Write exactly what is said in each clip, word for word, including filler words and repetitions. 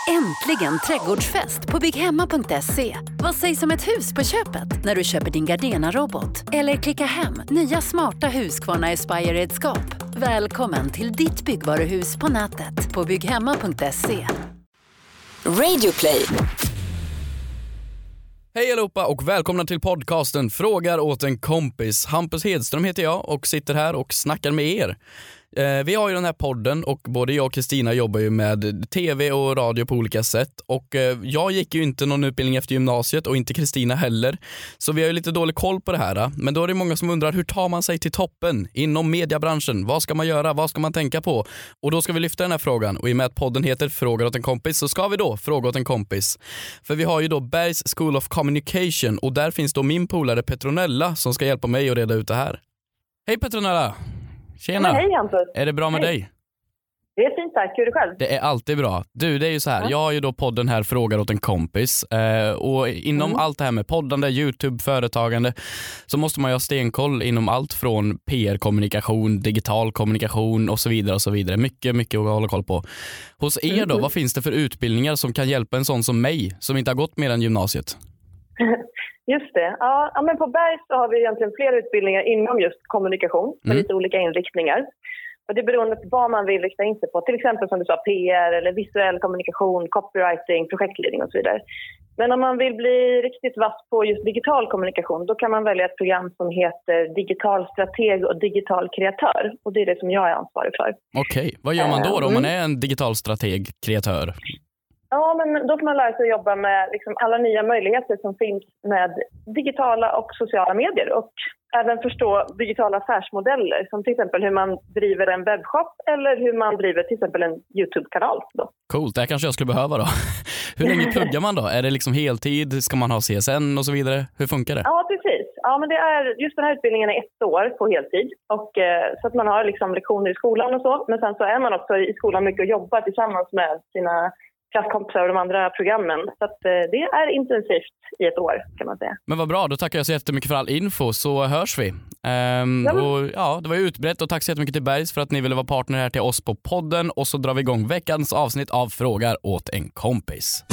Äntligen trädgårdsfest på bygghemma punkt se. Vad sägs om ett hus på köpet när du köper din Gardena-robot? Eller klicka hem nya smarta Husqvarna Aspire-redskap. Välkommen till ditt byggvaruhus på nätet på bygghemma punkt se. Radio Play. Hej allihopa och välkomna till podcasten Frågar åt en kompis. Hampus Hedström heter jag och sitter här och snackar med er. Eh, vi har ju den här podden och både jag och Kristina jobbar ju med tv och radio på olika sätt. Och eh, jag gick ju inte någon utbildning efter gymnasiet och inte Kristina heller. Så vi har ju lite dålig koll på det här. Men då är det många som undrar, hur tar man sig till toppen inom mediebranschen? Vad ska man göra? Vad ska man tänka på? Och då ska vi lyfta den här frågan. Och i och med att podden heter Frågar åt en kompis så ska vi då fråga åt en kompis. För vi har ju då Bergs School of Communication och där finns då min polare Petronella som ska hjälpa mig att reda ut det här. Hej Petronella! Tjena! Hej Hampus! Är det bra med Hej. dig? Det är fint tack, hur är det själv? Det är alltid bra. Du, det är ju så här, ja. Jag har ju då podden här Frågar åt en kompis eh, och inom mm. allt det här med poddande, YouTube, företagande så måste man ju ha stenkoll inom allt från P R-kommunikation, digital kommunikation och så vidare och så vidare. Mycket, mycket att hålla koll på. Hos er då, mm. vad finns det för utbildningar som kan hjälpa en sån som mig som inte har gått mer än gymnasiet? Just det. Ja, ja, men på Berg så har vi egentligen flera utbildningar inom just kommunikation med mm. lite olika inriktningar. Och det är beroende på vad man vill rikta in sig på. Till exempel som du sa P R eller visuell kommunikation, copywriting, projektledning och så vidare. Men om man vill bli riktigt vass på just digital kommunikation då kan man välja ett program som heter digital strateg och digital kreatör. Och det är det som jag är ansvarig för. Okej, vad gör man då, då om man är en digital strateg, kreatör? Ja, men då kan man lära sig att jobba med liksom alla nya möjligheter som finns med digitala och sociala medier och även förstå digitala affärsmodeller som till exempel hur man driver en webbshop eller hur man driver till exempel en YouTube-kanal. Då. Coolt, det här kanske jag skulle behöva då. Hur länge pluggar man då? Är det liksom heltid? Ska man ha C S N och så vidare? Hur funkar det? Ja, precis. Ja, men det är, just den här utbildningen är ett år på heltid. Och, eh, så att man har liksom lektioner i skolan och så. Men sen så är man också i skolan mycket och jobbar tillsammans med sina klasskompisar och de andra programmen. Så att, eh, det är intensivt i ett år kan man säga. Men vad bra, då tackar jag så jättemycket för all info så hörs vi. Ehm, ja, men... och, ja, det var ju utbrett och tack så jättemycket till Bergs för att ni ville vara partner här till oss på podden och så drar vi igång veckans avsnitt av Frågar åt en kompis.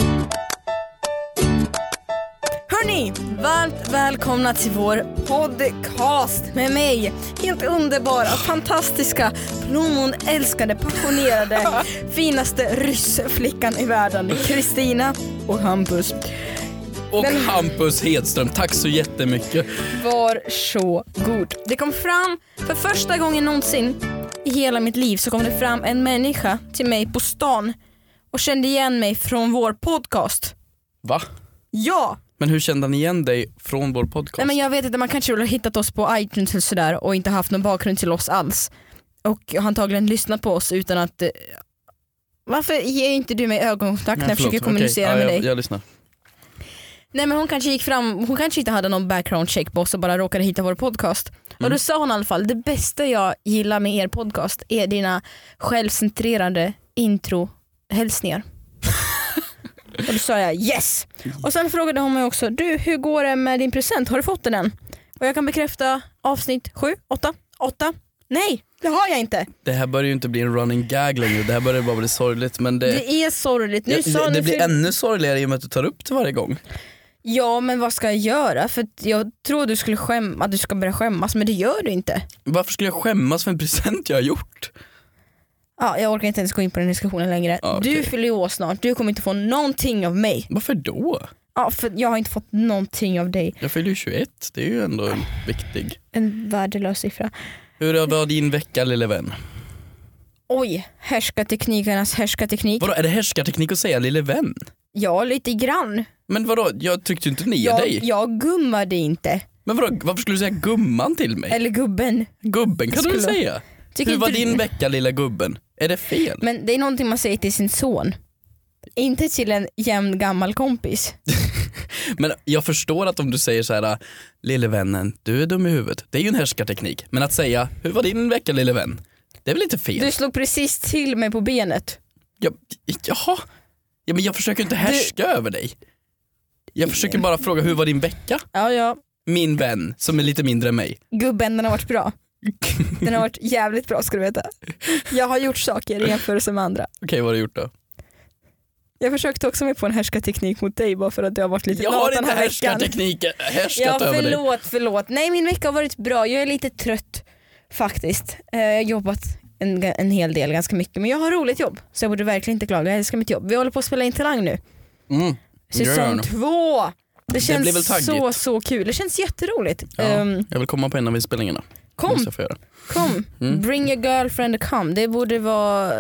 Hörni, varmt välkomna till vår podcast med mig. Helt underbara, fantastiska, plommonälskade, passionerade, finaste ryssflickan i världen, Kristina och Hampus. Och Men, Hampus Hedström, tack så jättemycket. Var så god. Det kom fram för första gången någonsin i hela mitt liv så kom det fram en människa till mig på stan och kände igen mig från vår podcast. Va? Ja. Men hur kände ni igen dig från vår podcast? Nej, men jag vet inte, man kanske har hittat oss på iTunes eller sådär och inte haft någon bakgrund till oss alls. Och antagligen lyssnat på oss utan att... Varför ger inte du mig ögonkontakt när jag försöker kommunicera okay. ja, med jag, dig? Jag lyssnar. Nej, men hon kanske gick fram, hon kanske inte hade någon background check på oss och bara råkade hitta vår podcast. Mm. Och då sa hon i alla fall, det bästa jag gillar med er podcast är dina självcentrerade intro-hälsningar. Och då sa jag yes. Och sen frågade hon mig också, du, hur går det med din present? Har du fått den än? Och jag kan bekräfta avsnitt sju, åtta, åtta. Nej, det har jag inte. Det här börjar ju inte bli en running gag längre. Det här börjar bara bli sorgligt. Men det, det är sorgligt. Nu ja, sa det det blir för... ännu sorgligare i och med att du tar upp det varje gång. Ja, men vad ska jag göra? För jag tror du skulle skämma, att du ska börja skämmas, men det gör du inte. Varför skulle jag skämmas för en present jag har gjort? Ja, jag orkar inte ens gå in på den diskussionen längre. Ah, okay. Du fyller ju år snart. Du kommer inte få någonting av mig. Varför då? Ja, för jag har inte fått någonting av dig. Jag fyller ju tjugoett. Det är ju ändå en viktig. En värdelös siffra. Hur var din vecka, lille vän? Oj, härskarteknikernas härskarteknik. Vadå, är det härskarteknik att säga lille vän? Ja, lite grann. Men vadå, jag tryckte inte ner jag, dig. Jag gummade inte. Men vadå, varför skulle du säga gumman till mig? Eller gubben. Gubben kan skulle... du säga. Tycker Hur var du... din vecka, lilla gubben? Är det fel? Men det är någonting man säger till sin son. Inte till en jämn gammal kompis. Men jag förstår att om du säger så här, lille vännen, du är dum i huvudet. Det är ju en härskarteknik. Men att säga, hur var din vecka, lille vän? Det är väl inte fel? Du slog precis till mig på benet. Ja, jaha. Ja, men jag försöker inte härska du... över dig. Jag försöker bara fråga, hur var din vecka? Ja, ja. Min vän, som är lite mindre än mig. Gubben, den har varit bra. Den har varit jävligt bra, ska du veta. Jag har gjort saker i jämförelse med andra. Okej, okay, vad har du gjort då? Jag försökte också med på en härskarteknik mot dig bara för att du har varit lite Jag lat har den inte här härskartekniken härskat Ja, över dig. förlåt, förlåt. Nej, min vecka har varit bra. Jag är lite trött faktiskt. Eh, Jag har jobbat en, en hel del, ganska mycket. Men jag har roligt jobb, så jag borde verkligen inte klaga. Jag älskar mitt jobb. Vi håller på att spela in Talang nu. Mm. Säsong Gör. två. Det känns blir väl taggigt. så, så kul. Det känns jätteroligt. Ja, Ehm, jag vill komma på en av inspelningarna. kom, Måste jag få göra. kom. Mm. Bring your girlfriend and come. Det borde vara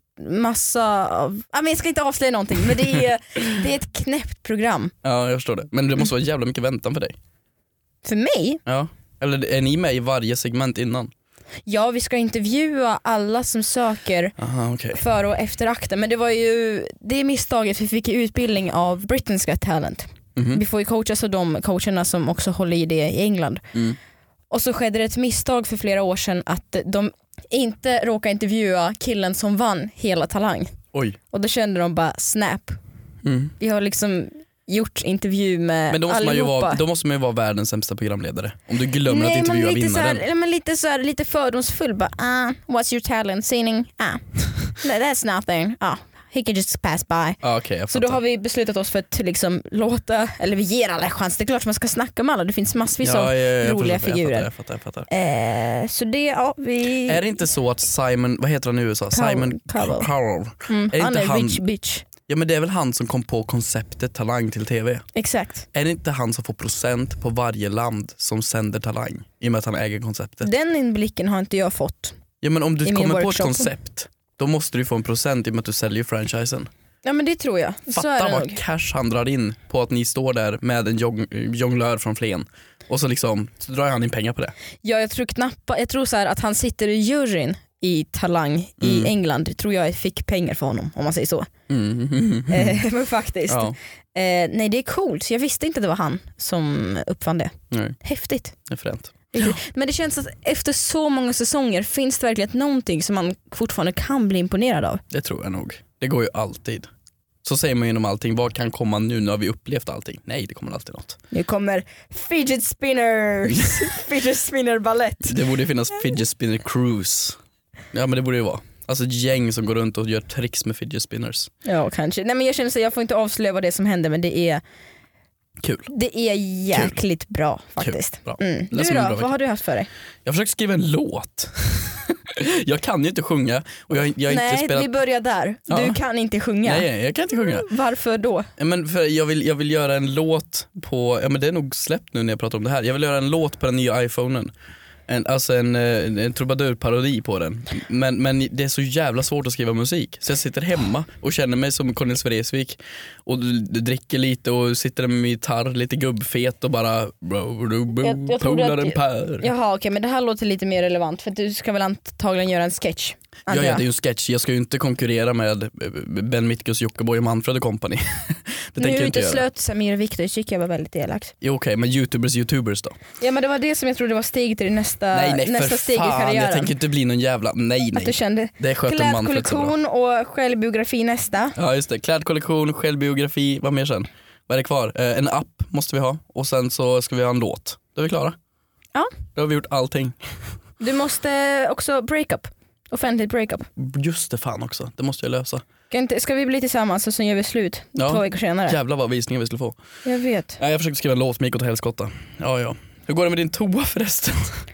massa av... Ah, men jag ska inte avslöja någonting, men det är, det är ett knäppt program. Ja, jag förstår det. Men det måste vara jävla mycket väntan för dig. För mig? Ja. Eller är ni med i varje segment innan? Ja, vi ska intervjua alla som söker Aha, okej. före och efter akten. Men det var ju det misstaget, för vi fick ju utbildning av Britain's Got Talent. Mhm. Vi får ju coachas av de coacherna som också håller i det i England. Mm. Och så skedde det ett misstag för flera år sedan att de inte råkade intervjua killen som vann hela Talang. Oj. Och då kände de bara snap. Mm. Vi har liksom gjort intervju med Men då måste, man ju allihopa. vara, då måste man ju vara världens sämsta programledare. Om du glömmer Nej, att intervjua men lite vinnaren. så här, men lite så här, lite fördomsfull bara, ah, what's your talent, singing? Ah, that's nothing. Ah, he can just pass by. Ah, okay, jag Så då har vi beslutat oss för att liksom låta, eller vi ger alla en chans. Det är klart man ska snacka med alla, det finns massvis ja, av ja, jag roliga förstår, figurer. Jag fattar, jag fattar, jag fattar. Eh, så det, ja, vi... Är det inte så att Simon, vad heter han i U S A? Cowell. Simon Cowell. Cowell. Mm, Är det han inte är han- rich bitch. Ja, men det är väl han som kom på konceptet Talang till tv. Exakt. Är det inte han som får procent på varje land som sänder Talang? I och med att han äger konceptet. Den inblicken har inte jag fått. Ja, men om du i min kommer på ett workshop. koncept, då måste du få en procent i och med att du säljer franchisen. Ja, men det tror jag. Så är Fatta det vad nog. cash han drar in på att ni står där med en jong- jonglör från Flen. Och så liksom så drar han in pengar på det. Ja, jag tror knappt, jag tror så här att han sitter i juryn i Talang i Mm. England, tror jag fick pengar för honom, om man säger så. Mm. Eh, men faktiskt. Ja, Eh, nej, det är coolt. Jag visste inte att det var han som uppfann det. nej, Häftigt. det är fränt. Men det känns att efter så många säsonger finns det verkligen någonting som man fortfarande kan bli imponerad av. Det tror jag nog. Det går ju alltid. Så säger man ju inom allting, vad kan komma nu? Nu har vi upplevt allting. Nej, det kommer alltid något. Nu kommer fidget spinners. Fidget spinner ballett. Det borde ju finnas fidget spinner cruise. Ja, men det borde ju vara. Alltså ett gäng som går runt och gör tricks med fidget spinners. Ja, kanske. Nej, men jag känner så jag får inte avslöja vad det är som händer, men det är Kul. det är jäkligt bra faktiskt. Kul. Bra. Mm. Du Lät som en bra då, vecka. vad har du haft för dig? Jag försöker skriva en låt. Jag kan ju inte sjunga och jag, jag har Nej, inte spelat... vi börjar där. Ja. Du kan inte sjunga. Nej, jag kan inte sjunga. Varför då? Ja, men för jag, vill, jag vill göra en låt på, ja men det är nog släppt nu när jag pratar om det här. Jag vill göra en låt på den nya iPhonen. En, alltså en, en, en trubadurparodi på den. Men, men det är så jävla svårt att skriva musik. Så jag sitter hemma och känner mig som Cornelis Vreeswijk och d- d- dricker lite och sitter med min gitarr lite gubbfet och bara Jag- jag trodde polar att- en Per. Jaha, okej, men det här låter lite mer relevant för att du ska väl antagligen göra en sketch. Ja, antar ja, jag. det är ju en sketch. Jag ska ju inte konkurrera med Ben Mitkus, Jockiboi och Manfred och company. Det tänker jag Nu inte göra. uteslöt Samir och Viktor, tycker jag var väldigt elakt. Jo, okej, men youtubers, youtubers då? Ja, men det var det som jag trodde var steget till nästa, nej, nej, nästa för steg i fan. Jag karriären. tänker inte bli någon jävla, nej, Att du nej. kände Det sköter Manfred så bra. klädkollektion och självbiografi nästa. Ja, just det. Klädkollektion, självbiografi, vad mer sen? Vad är det kvar? Eh, en app måste vi ha och sen så ska vi ha en låt. Då är vi klara. Ja. Då har vi gjort allting. Du måste också breakup. Offentligt breakup. Just det, fan också. Det måste jag lösa. Ska, inte, ska vi bli tillsammans och sen gör vi slut Ja. två veckor senare? Jävlar vad visningar vi skulle få. Jag vet. Ja, jag försökte skriva en låt med gick åt helskotta. Ja, ja. Hur går det med din toa förresten?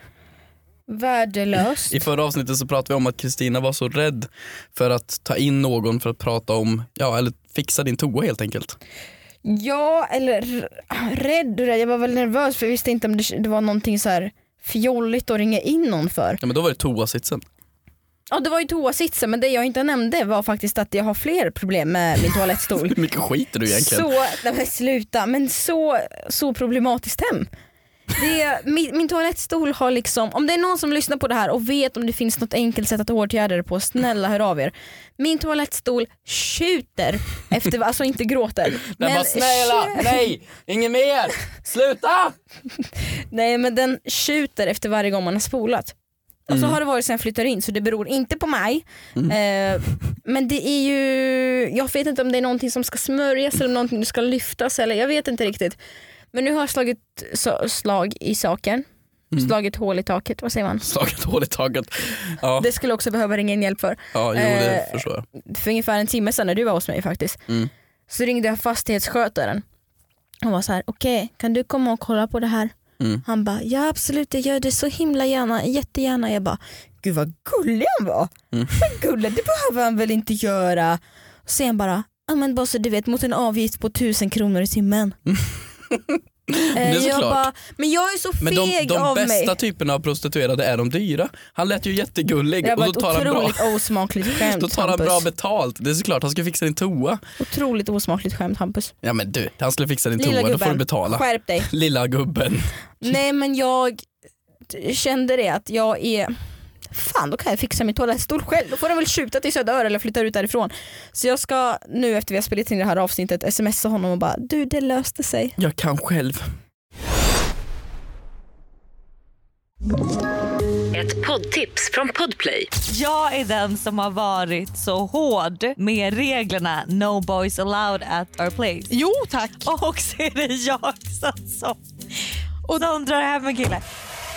Värdelöst. I förra avsnittet så pratade vi om att Kristina var så rädd för att ta in någon för att prata om, ja, eller fixa din toa helt enkelt. Ja, eller r- rädd och rädd. Jag var väl nervös för jag visste inte om det, det var någonting så här fjolligt att ringa in någon för. Ja, men då var det toasitsen. Ja, det var ju toasitsen, men det jag inte nämnde var faktiskt att jag har fler problem med min toalettstol. Hur mycket skiter du egentligen? Så, nej men sluta, men så, så problematiskt hem. Det, min, min toalettstol har liksom, om det är någon som lyssnar på det här och vet om det finns något enkelt sätt att åtgärda det på, snälla hör av er. Min toalettstol tjuter efter, alltså inte gråter. Den bara snälla, nej, ingen mer, sluta! Nej, men den tjuter efter varje gång man har spolat. Och så Mm. har det varit sen jag flyttar in, så det beror inte på mig. Mm. Eh, men det är ju, jag vet inte om det är någonting som ska smörjas eller någonting som ska lyftas, eller jag vet inte riktigt. Men nu har jag slagit så, slag i saken. Mm. Slagit hål i taket, vad säger man? Slagit hål i taket. Ja. Det skulle också behöva ringa in hjälp för. Ja, jo, det eh, förstår jag. För ungefär en timme sedan när du var hos mig faktiskt. Mm. Så ringde jag fastighetsskötaren. Han var så här: okej, okay, kan du komma och kolla på det här? Mm. Han bara, ja absolut, jag gör det så himla gärna, jättegärna. Jag bara, gud vad gullig han var. Mm. Vad gullig, det behöver han väl inte göra. Och sen bara, ja men bara så du vet, mot en avgift på tusen kronor i timmen. Mm. Det är så jag klart. Bara, men jag är så feg men de, de av mig. De bästa typerna av prostituerade är de dyra. Han lät ju jättegullig. Det var och då ett tar otroligt han bra, osmakligt skämt. Då tar han Hampus. bra betalt. Det är såklart, han ska fixa din toa. Otroligt osmakligt skämt, Hampus. Ja men du, han skulle fixa din Lilla toa, gubben, då får du betala. Skärp dig. Lilla gubben. Nej men jag kände det att jag är... Fan, då kan jag fixa min toalettstol själv. Då får den väl skjuta till Söder eller flytta ut därifrån. Så jag ska nu efter vi har spelat in det här avsnittet smsa honom och bara, du det löste sig. Jag kan själv. Ett poddtips från Podplay. Jag är den som har varit så hård med reglerna No boys allowed at our place. Jo tack. Och så är det jag som och de drar hem en kille.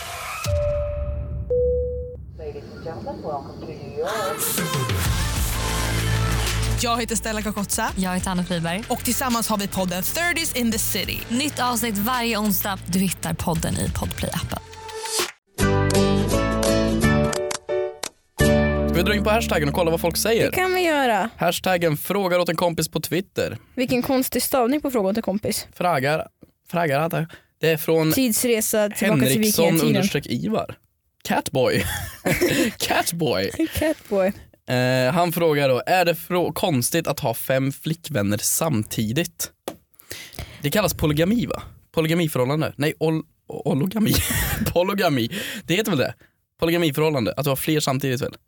Jag heter Stella Kakotsa. Jag heter Anna Friberg. Och tillsammans har vi podden thirties in the city. Nytt avsnitt varje onsdag. Du hittar podden i Podplay-appen. Ska vi dra in på hashtaggen och kolla vad folk säger? Det kan vi göra. Hashtaggen frågar åt en kompis på Twitter. Vilken konstig stavning på frågan till kompis. Frågar, frågar hade. Det är från Tidsresa tillbaka till Henriksson understreck Ivar. Catboy. Catboy. Catboy. Eh, han frågar då, är det frå- konstigt att ha fem flickvänner samtidigt? Det kallas polygami va? Polygamiförhållande. Nej, ol- ologami. Polygami. Det heter väl det? Polygamiförhållande. Att du har fler samtidigt väl?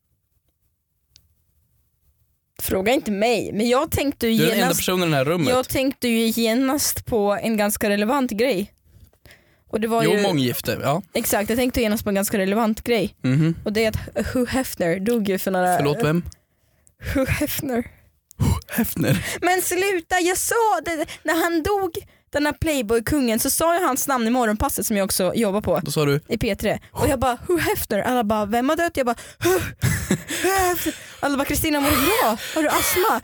Fråga inte mig, men jag tänkte ju Du är genast, den enda personen i det här rummet. Jag tänkte ju genast på en ganska relevant grej. Och det var jo, ju, månggifte, ja. Exakt, jag tänkte genast på en ganska relevant grej. Mm-hmm. Och det är att Hugh Hefner dog ju för några... Förlåt, vem? Hugh Hefner. Hugh Hefner. Men sluta, jag sa det, när han dog, den här Playboy-kungen, så sa jag hans namn i morgonpasset som jag också jobbar på. Då sa du? I P tre. Och jag bara, Hugh Hefner. Alla bara, vem har dött? Jag bara, Hugh Hefner. Alla bara, Kristina, mår du bra? Har du astma?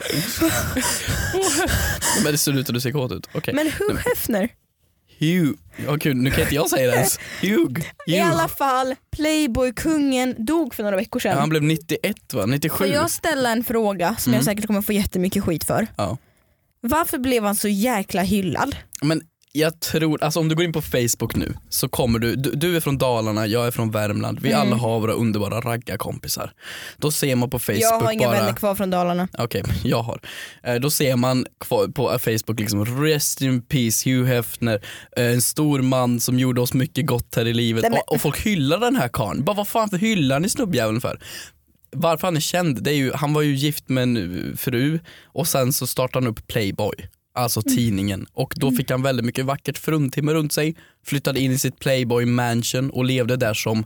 Men det ser ut att du ser kåt ut. Okay. Men Hugh Hefner. Hugh. Ja, kul. Nu kan inte jag säga det ens. Hugh. Hugh. I alla fall, Playboy-kungen dog för några veckor sedan. Ja, han blev nittioett va? nittiosju. Får jag ställa en fråga som mm. jag säkert kommer få jättemycket skit för? Ja. Varför blev han så jäkla hyllad? Men jag tror, alltså om du går in på Facebook nu så kommer du, du, du är från Dalarna, jag är från Värmland. Vi mm. alla har våra underbara raggarkompisar. Då ser man på Facebook bara... Jag har inga bara, vänner kvar från Dalarna. Okej, okay, jag har. Då ser man kvar på Facebook liksom rest in peace Hugh Hefner, en stor man som gjorde oss mycket gott här i livet. Men... Och, och folk hyllar den här karln. Bara vad fan för hyllar ni snubbjäveln för? Varför han är känd, det är ju, han var ju gift med en fru och sen så startade han upp Playboy. Alltså tidningen. Och då fick han väldigt mycket vackert fruntimmer runt sig. Flyttade in i sitt Playboy mansion och levde där som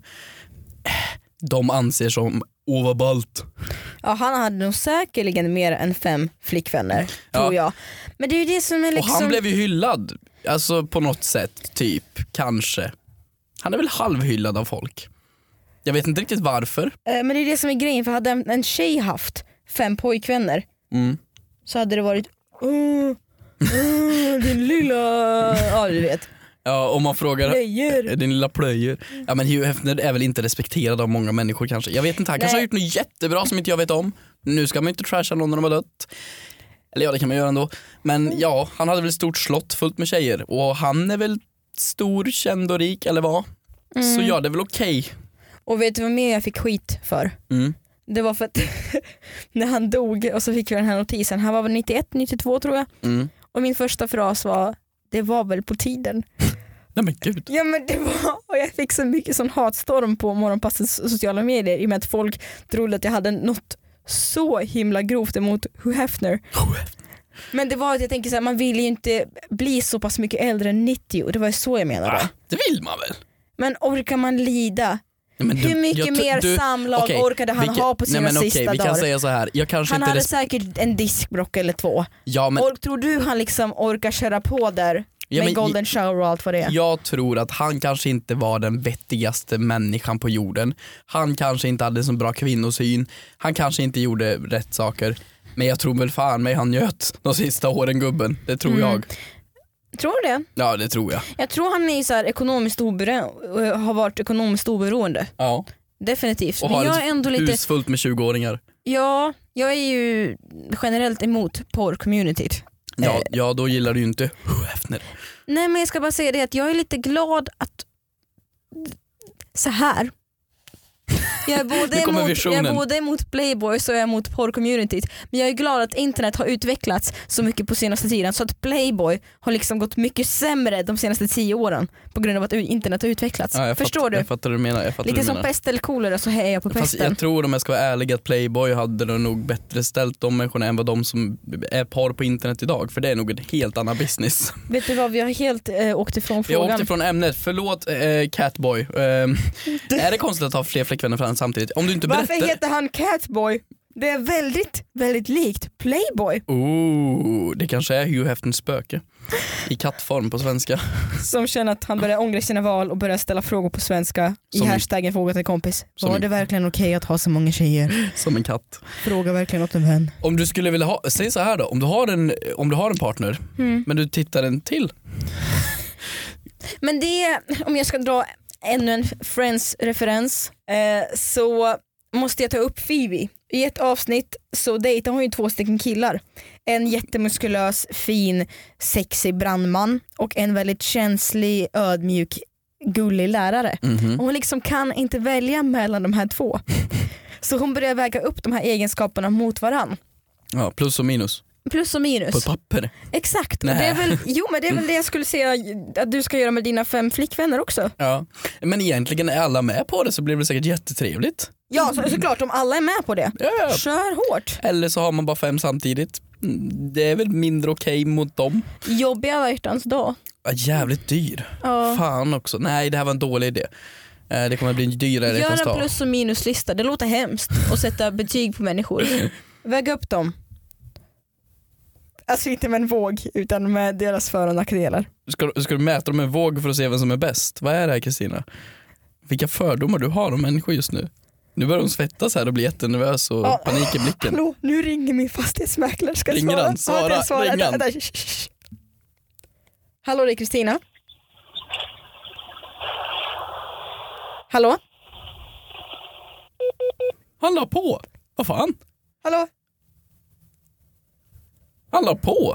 de anser som overballt. Ja, han hade nog säkerligen mer än fem flickvänner, ja. tror jag. Men det är ju det som är liksom... Och han blev ju hyllad. Alltså på något sätt, typ. Kanske. Han är väl halvhyllad av folk. Jag vet inte riktigt varför. Men det är det som är grejen. För hade en tjej haft fem pojkvänner mm. så hade det varit... Uh, uh, din lilla... Ja, du vet. Ja, om man frågar plöjer. Din lilla plöjer. Ja, men Hugh Hefner är väl inte respekterad av många människor kanske. Jag vet inte, han Nej. kanske har gjort något jättebra som inte jag vet om. Nu ska man inte trasha någon när de har dött. Eller ja, det kan man göra ändå. Men ja, han hade väl ett stort slott fullt med tjejer. Och han är väl stor, känd och rik, eller vad? Mm. Så ja, det är väl okej. Okay. Och vet du vad mer jag fick skit för? Mm. Det var för att när han dog och så fick jag den här notisen. Han var väl nittioett, nittiotvå tror jag. Mm. Och min första fras var, det var väl på tiden. Nej men gud. Ja men det var, och jag fick så mycket sån hatstorm på morgonpassets sociala medier i och med att folk trodde att jag hade något så himla grovt emot Hugh Hefner. Men det var att jag tänker så här, man vill ju inte bli så pass mycket äldre än nittio, och det var så jag menade. Ah, det vill man väl? Men orkar man lida? Du, hur mycket jag, mer du, samlag okay, orkade han vilka, ha på sina nej, men sista okay, dagar? Vi kan säga så här. Jag kanske han inte hade res- säkert en diskbrock eller två. Ja, men... Och tror du han liksom orkar köra på där Ja, med golden shower och allt vad det är. Jag tror att han kanske inte var den vettigaste människan på jorden. Han kanske inte hade så bra kvinnosyn. Han kanske inte gjorde rätt saker. Men jag tror väl fan mig han njöt de sista åren, gubben. Det tror mm. jag. Tror du det? Ja, det tror jag. Jag tror han är så här ekonomiskt oberoende, har varit ekonomiskt oberoende. Ja. Definitivt. Och men har jag ett är ändå hus lite... fullt med tjugo-åringar. Ja, jag är ju generellt emot porr-communityt. Ja, eh. ja, då gillar du ju inte Hefner. Nej, men jag ska bara säga det att jag är lite glad att så här. Jag är både, emot, jag är både emot Playboy så jag är emot porr-communityt. Men jag är glad att internet har utvecklats så mycket på senaste tiden så att Playboy har liksom gått mycket sämre de senaste tio åren på grund av att internet har utvecklats. Ja, Förstår fatt, du? Jag fattar du menar. Jag fattar Lite du som menar. pest eller kolera så är jag på Fast pesten. jag tror om jag ska vara ärlig att Playboy hade det nog bättre ställt de människorna än vad de som är par på internet idag. För det är nog en helt annan business. Vet du vad, vi har helt äh, åkt ifrån frågan. Jag åkte ifrån ämnet, förlåt äh, Catboy. Äh, är det konstigt att ha fler flickvänner fram samtidigt? Om du inte berättar... Varför heter han Catboy? Det är väldigt, väldigt likt Playboy. Oh, det kanske är Hugh Hefners spöke. I kattform på svenska. Som känner att han börjar ångra sina val och börjar ställa frågor på svenska som, i hashtaggen fråga till kompis. Var det verkligen okej okay att ha så många tjejer? Som en katt. Fråga verkligen åt en vän. Om du skulle vilja ha, säg så här då, om du har en, om du har en partner mm. men du tittar en till. Men det, om jag ska dra ännu en Friends-referens eh, så måste jag ta upp Phoebe. I ett avsnitt så dejtar hon ju två stycken killar. En jättemuskulös, fin, sexig brandman och en väldigt känslig, ödmjuk, gullig lärare. Mm-hmm. Och hon liksom kan inte välja mellan de här två. Så hon börjar väga upp de här egenskaperna mot varann. Ja, plus och minus. Plus och minus. På ett papper. Exakt. Och det är väl, jo men det är väl det jag skulle säga att du ska göra med dina fem flickvänner också. Ja, men egentligen är alla med på det så blir det säkert jättetrevligt. Ja, så, såklart om alla är med på det. Ja. Kör hårt. Eller så har man bara fem samtidigt. Det är väl mindre okej mot dem. Jobbiga värstans dag. Ja, jävligt dyr. Ja. Fan också. Nej, det här var en dålig idé. Det kommer att bli dyrare. Gör en plus och minuslista. Det låter hemskt att sätta betyg på människor. Väg upp dem. Alltså inte med en våg utan med deras för- och nackdelar. Ska, ska du mäta dem med en våg för att se vem som är bäst? Vad är det här, Kristina? Vilka fördomar du har om människor just nu. Nu börjar hon svettas här och bli jättenervös och ja, panik i blicken. Hallå, nu ringer min fastighetsmäklare. Ska ringer svara? han? Svara, ja, svara. ring han. Där, där. Hallå, det är Kristina. Hallå? Han la på. Vad fan? Hallå? Han la på.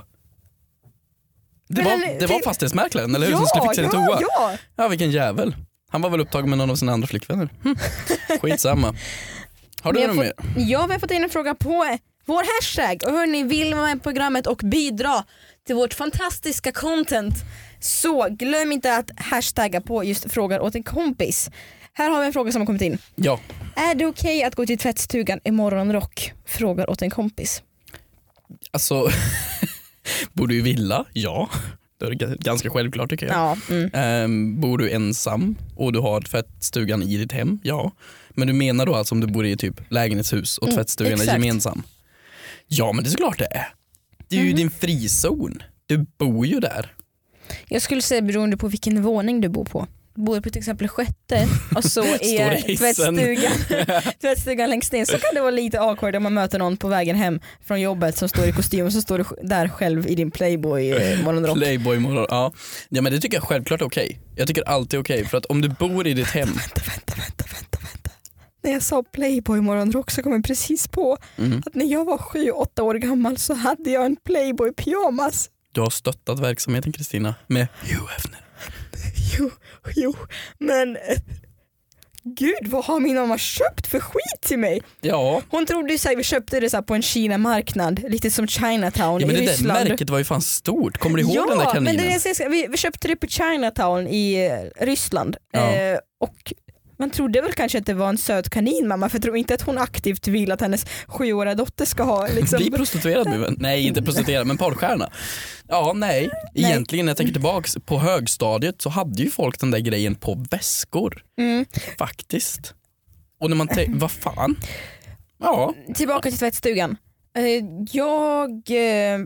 Det var, han, det var fastighetsmäklaren, eller hur? Ja, som skulle fixa ja, din toa. ja. Ja, vilken jävel. Han var väl upptagen med någon av sina andra flickvänner. Hm. Skitsamma. Har du något mer? Ja, vi har fått in en fråga på vår hashtag. Och hörni, vill vara med på programmet och bidra till vårt fantastiska content, så glöm inte att hashtagga på just frågar åt en kompis. Här har vi en fråga som har kommit in. Ja. Är det okej att gå till tvättstugan i morgonrock? Frågar åt en kompis. Alltså, bor du i villa? Ja. Det är ganska självklart tycker jag. Ja, mm. ehm, bor du ensam och du har tvättstugan i ditt hem? Ja. Men du menar då alltså om du bor i typ lägenhetshus och tvättstugan mm, är gemensam? Ja, men det är såklart det är. Det är ju mm. din frizon. Du bor ju där. Jag skulle säga beroende på vilken våning du bor på. Bor på till exempel sjätte och så är tvättstugan, tvättstugan längst ner, så kan det vara lite awkward om man möter någon på vägen hem från jobbet som står i kostym och så står du där själv i din Playboy morgonrock. Playboy morgon, ja. Ja, men det tycker jag självklart är okej. Jag tycker alltid är okej, för att om du bor i ditt hem... Vänta, vänta, vänta, vänta, vänta. När jag sa Playboy morgonrock så kom jag precis på mm. att när jag var sju, åtta år gammal så hade jag en Playboy pyjamas. Du har stöttat verksamheten, Kristina, med Hugh Hefner. Jo, jo, men gud, vad har min mamma köpt för skit till mig? Ja. Hon trodde ju att vi köpte det så på en Kina-marknad, lite som Chinatown ja, men i det Ryssland. Där märket var ju fan stort. Kommer du ihåg ja, den där kaninen? Men det är, vi, vi köpte det på Chinatown i Ryssland. Ja. Eh, och man trodde väl kanske att det var en söt kanin, mamma, för jag tror inte att hon aktivt vill att hennes sjuåriga dotter ska ha liksom... Bli prostituerad nu. Nej, inte prostituerad, men porrstjärna. Ja, nej. Egentligen när jag tänker tillbaks på högstadiet så hade ju folk den där grejen på väskor. Mm. Faktiskt. Och när man tänker, vad fan? Ja. Tillbaka till tvättstugan. Jag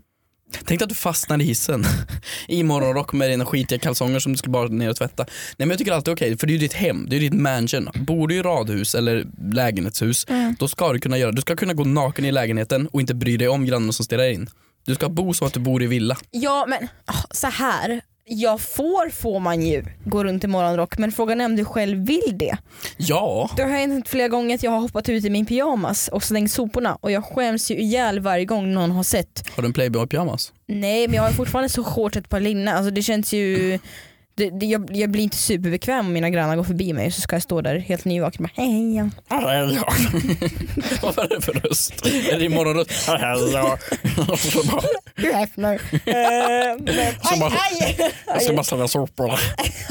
Tänk att du fastnar i hissen i morgonrock med dina skitiga kalsonger som du skulle bara ner och tvätta. Nej, men jag tycker alltid okej, för det är ju ditt hem, det är ditt mansion. Bor du i radhus eller lägenhetshus, mm. då ska du kunna göra, du ska kunna gå naken i lägenheten och inte bry dig om grannen som stirrar in. Du ska bo som att du bor i villa. Ja, men så här. Jag får får man ju gå runt i morgonrock, men frågan är om du själv vill det. Ja. Det har hänt flera gånger att jag har hoppat ut i min pyjamas och slängt soporna och jag skäms ju ihjäl varje gång någon har sett. Har du en Playboy-pyjamas? Nej, men jag har fortfarande så hårt ett par linne. Alltså det känns ju... Det, det, jag, jag blir inte superbekväm om mina grannar går förbi mig, så ska jag stå där helt nyvaken och bara hej ja. Vad var det för röst? Är det i morgonröst? Du häfnar. Aj, aj. Jag ska bara ställa sopor.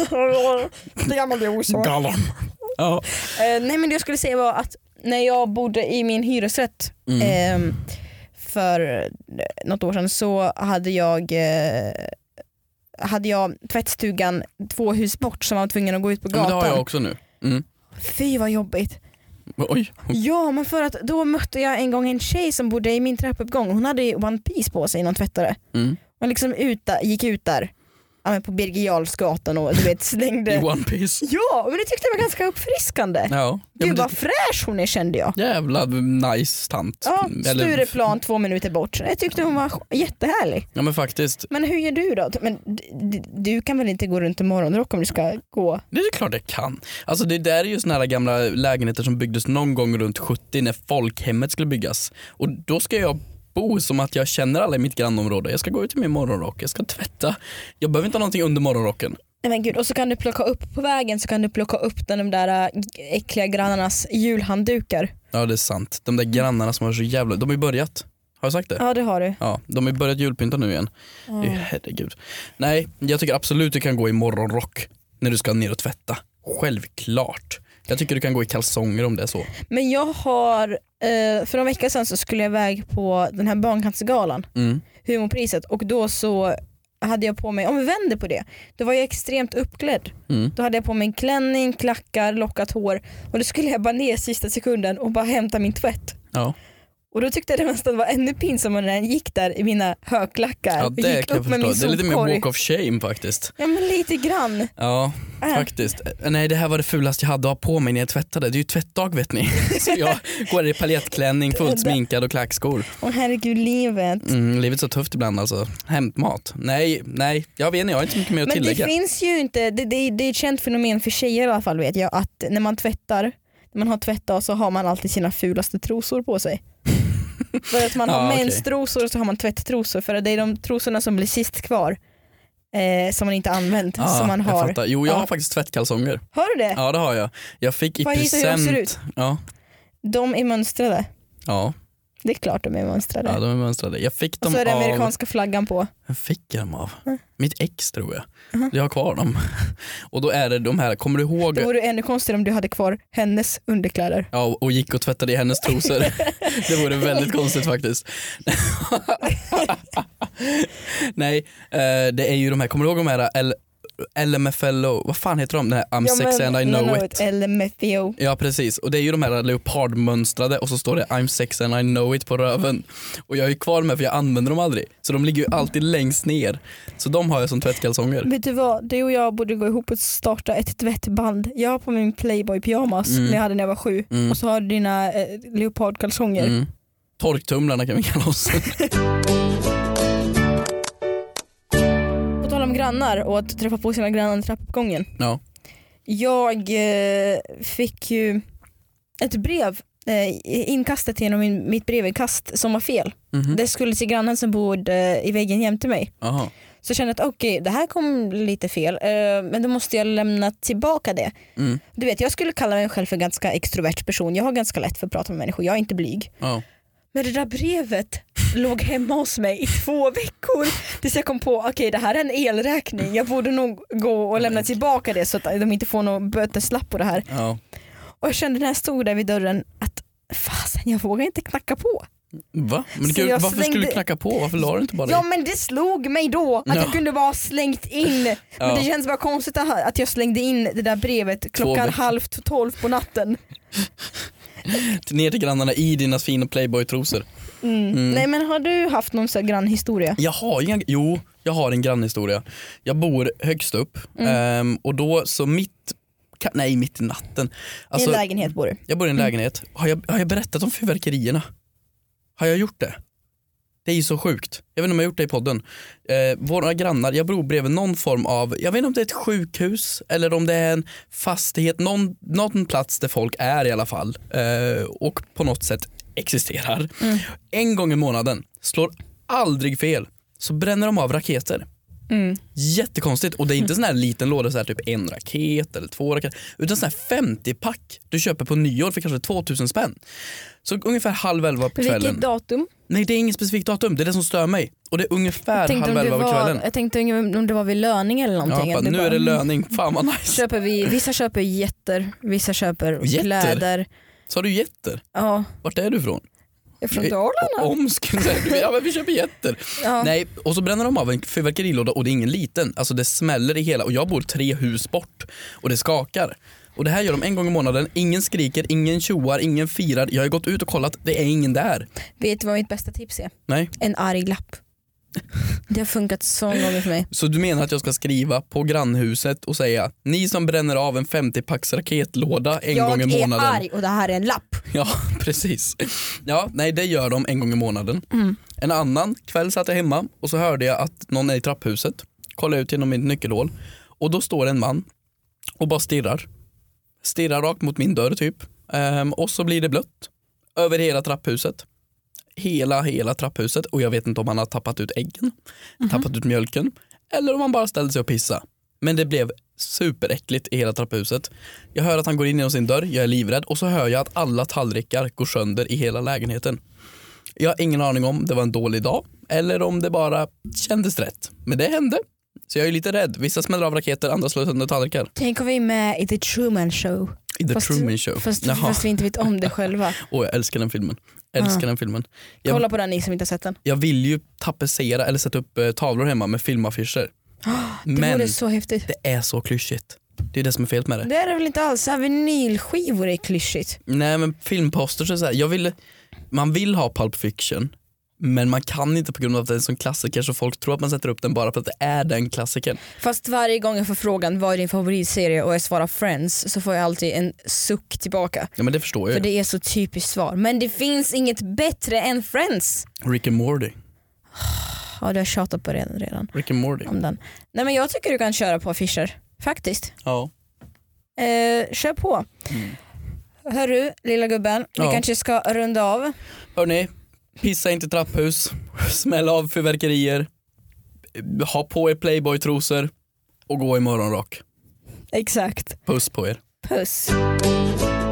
Det gamla blir osår. Ja. Nej, men det jag skulle säga var att när jag bodde i min hyresrätt mm. eh, för något år sedan så hade jag eh, hade jag tvättstugan två hus bort som var tvungen att gå ut på gatan. Men det har jag också nu. Mm. Fy vad jobbigt. Oj. Ja, men för att då mötte jag en gång en tjej som bodde i min trappuppgång. Hon hade One Piece på sig, någon tvättare. Mm. Hon liksom ut där, gick ut där ja, på Birger Jarlsgatan och du vet slängde. I One Piece. Ja, men det tyckte jag var ganska uppfriskande. Ja. Gud ja, vad det... fräsch hon är, kände jag. Jävla nice tant. Ja, Stureplan två minuter bort. Jag tyckte hon var jättehärlig. Ja, men faktiskt. Men hur gör du då? Men du, du kan väl inte gå runt i morgonrock om du ska gå? Det är klart jag kan. Alltså det där är ju såna här gamla lägenheter som byggdes någon gång runt sjuttio när folkhemmet skulle byggas. Och då ska jag bo som att jag känner alla i mitt grannområde. Jag ska gå ut i min morgonrock, jag ska tvätta. Jag behöver inte ha någonting under morgonrocken. Nej men gud, och så kan du plocka upp på vägen så kan du plocka upp de där äckliga grannarnas julhanddukar. Ja, det är sant. De där grannarna som har så jävla... De har ju börjat. Har jag sagt det? Ja, det har du. Ja, de har ju börjat julpynta nu igen. Oh. Herregud. Nej, jag tycker absolut du kan gå i morgonrock när du ska ner och tvätta. Självklart. Jag tycker du kan gå i kalsonger om det är så. Men jag har, för en vecka sedan så skulle jag iväg på den här barncancergalan, mm. humorpriset, och då så hade jag på mig, om vi vänder på det, då var jag extremt uppklädd. Mm. Då hade jag på mig en klänning, klackar, lockat hår, och då skulle jag bara ner sista sekunden och bara hämta min tvätt. Ja. Och då tyckte jag det nästan var ännu pinsammare när jag gick där i mina högklackar. Ja, det gick upp med min det är lite mer walk of shame faktiskt. Ja, men lite grann. Ja, äh. faktiskt. Nej, det här var det fulaste jag hade att ha på mig när jag tvättade. Det är ju tvättdag, vet ni. Så jag går i paljettklänning, fullt sminkad och klackskor. Åh herregud, livet. Mm, livet är så tufft ibland alltså. Hämtmat. Nej, nej, jag vet inte, jag har inte så mycket mer att men tillägga. Men det finns ju inte, det, det, det är ett känt fenomen för tjejer i alla fall, vet jag, att när man tvättar, när man har tvättat så har man alltid sina fulaste trosor på sig. För att man har ja, menstrosor och så har man tvätttrosor, för det är de trosorna som blir sist kvar eh, som man inte använt ja, som man har. Jag jo, jag ja. har faktiskt tvättkalsonger. Har du det? Ja, det har jag. Jag fick i Vad present. Hur de ser ut? Ja. De är mönstrade. Ja. Det är klart de är mönstrade. Ja, de är mönstrade. Jag fick dem och så är det av... amerikanska flaggan på. Jag fick dem av mm. mitt ex, tror jag. Mm. Jag har kvar dem. Och då är det de här, kommer du ihåg? Det vore ännu konstigare om du hade kvar hennes underkläder. Ja, och gick och tvättade i hennes trosor. Det vore väldigt konstigt faktiskt. Nej, det är ju de här, kommer du ihåg de här L- L M F L O, vad fan heter de? Den här I'm ja, sexy and I know, know it. L M F O. Ja, precis. Och det är ju de här leopardmönstrade och så står det I'm sexy and I know it på röven. Och jag är ju kvar med för jag använder dem aldrig. Så de ligger ju alltid längst ner. Så de har jag som tvättkalsonger. Vet du vad? Du och jag borde gå ihop och starta ett tvättband. Jag har på min Playboy pyjamas mm. när jag hade när jag var sju. Mm. Och så har du dina eh, leopardkalsonger. Mm. Torktumlarna kan vi kalla oss. Om grannar och att träffa på sina grannar i trappuppgången. Ja. Jag eh, fick ju ett brev eh, inkastat genom min, mitt brevinkast som var fel. Mm-hmm. Det skulle till grannen som bodde eh, i väggen jämte mig. Aha. Så jag kände att okej, okay, det här kom lite fel, eh, men då måste jag lämna tillbaka det. Mm. Du vet, jag skulle kalla mig själv för en ganska extrovert person. Jag har ganska lätt för att prata med människor. Jag är inte blyg. Oh. Men det där brevet låg hemma hos mig i två veckor tills jag kom på, okej okay, det här är en elräkning. Jag borde nog gå och lämna tillbaka det så att de inte får någon böteslapp på det här. Ja. Och jag kände när jag stod där vid dörren att fasen, jag vågar inte knacka på. Va? Men gud, varför slängde... skulle du knacka på? Varför la du inte bara det? Ja, men det slog mig då att ja. jag kunde bara slängt in. Ja. Men det känns bara konstigt att jag slängde in det där brevet klockan halv tolv på natten. Ner till grannarna i dina fina Playboy-trosor. Mm. Mm. Nej, men har du haft någon sån grannhistoria? Jag har ju, jo, jag har en grannhistoria. Jag bor högst upp mm. um, och då så mitt nej mitt i natten. Alltså, I en lägenhet bor du? Jag bor i en mm. lägenhet. Har jag, har jag berättat om fyrverkerierna? Har jag gjort det? Det är ju så sjukt. Jag vet inte om jag har gjort det i podden. Eh, våra grannar, jag bor bredvid någon form av, jag vet inte om det är ett sjukhus eller om det är en fastighet, någon, någon plats där folk är i alla fall. Eh, och på något sätt existerar. Mm. En gång i månaden, slår aldrig fel, så bränner de av raketer. Mm. Jättekonstigt. Och det är inte sån här liten låda, så här typ en raket eller två raketer, utan sån här femtio-pack du köper på nyår för kanske tvåtusen spänn. Så ungefär halv elva på kvällen. Vilket datum? Nej, det är inget specifikt datum, det är det som stör mig. Och det är ungefär halv elva på kvällen. Jag tänkte om det var vid löning eller någonting. Ja, bara, nu bara, är det löning, fan vad nice. Köper vi, vissa köper jätter, vissa köper jätter? Kläder. Så har du jätter? Ja. Vart är du ifrån? Jag är från Dalarna. Omsk, ja men vi köper jätter. Ja. Nej, och så bränner de av en fyrverkerilåda och det är ingen liten. Alltså det smäller i hela, och jag bor tre hus bort och det skakar. Och det här gör de en gång i månaden. Ingen skriker, ingen tjoar, ingen firar. Jag har gått ut och kollat, det är ingen där. Vet du vad mitt bästa tips är? Nej. En arg lapp. Det har funkat så gånger för mig. Så du menar att jag ska skriva på grannhuset och säga, ni som bränner av en femtio-packs raketlåda en jag gång i månaden. Jag är arg och det här är en lapp. Ja, precis. Ja, nej, det gör de en gång i månaden. Mm. En annan kväll satt jag hemma och så hörde jag att någon är i trapphuset. Kollade ut genom mitt nyckelhål och då står en man och bara stirrar. Stirrar rakt mot min dörr typ. Um, och så blir det blött över hela trapphuset. Hela, hela trapphuset. Och jag vet inte om han har tappat ut äggen, mm-hmm. tappat ut mjölken, eller om han bara ställde sig och pissa. Men det blev superäckligt i hela trapphuset. Jag hör att han går in genom sin dörr, jag är livrädd. Och så hör jag att alla tallrikar går sönder i hela lägenheten. Jag har ingen aning om det var en dålig dag eller om det bara kändes rätt. Men det hände. Så jag är lite rädd. Vissa smäller av raketer, andra slår sönder tallrikar. Tänk om vi är med i The Truman Show. I The fast, Truman Show. Fast, fast vi inte vet om det själva. Åh, oh, jag älskar den filmen. Älskar ah. den filmen. Jag, Kolla på den, ni som inte har sett den. Jag vill ju tapetsera eller sätta upp eh, tavlor hemma med filmaffischer. Oh, det men vore så häftigt. Det är så klyschigt. Det är det som är fel med det. Det är det väl inte alls. Så här vinylskivor är klyschigt. Nej, men filmposters är så här. Jag vill, man vill ha Pulp Fiction, men man kan inte på grund av att det är en sån klassiker, så folk tror att man sätter upp den bara för att det är den klassiken. Fast varje gång jag får frågan vad är din favoritserie och jag svarar Friends, så får jag alltid en suck tillbaka. Ja, men det förstår jag. För det är så typiskt svar. Men det finns inget bättre än Friends. Rick and Morty. Ja, du har tjatat på redan redan. Rick and Morty. Om den. Nej, men jag tycker du kan köra på affischer. Faktiskt. Ja. Eh, kör på. Mm. Hörru, lilla gubben, vi ja. kanske ska runda av. Hörrni, pissa inte trapphus, smälla av fyrverkerier, ha på er Playboy-trosor och gå i morgonrock. Exakt. Puss på er. Puss.